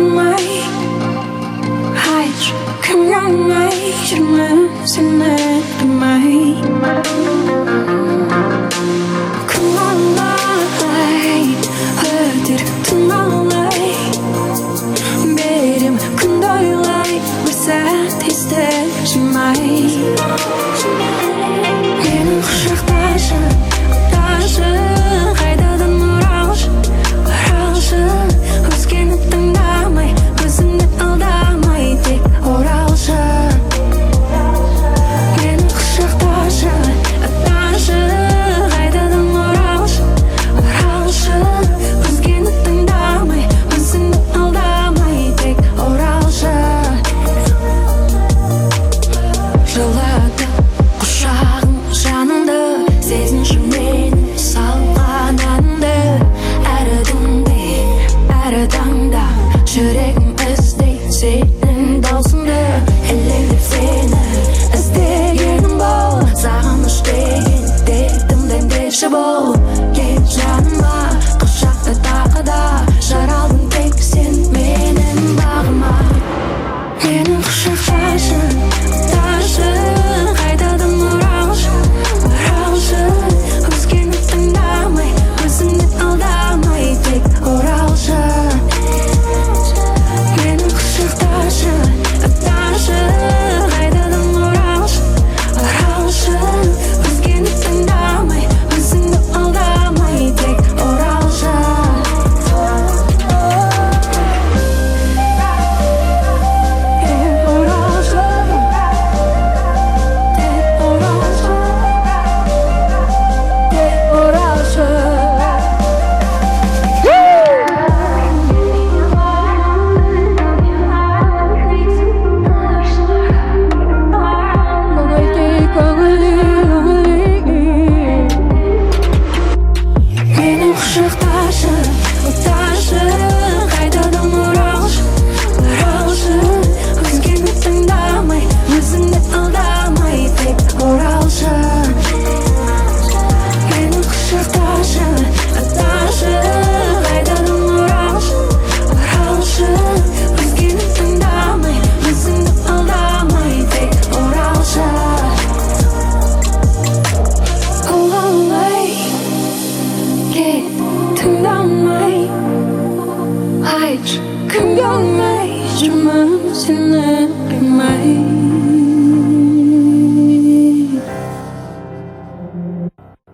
ไหมให้ฉันคำยังไงฉันเหมือนเส้นเลือดไหม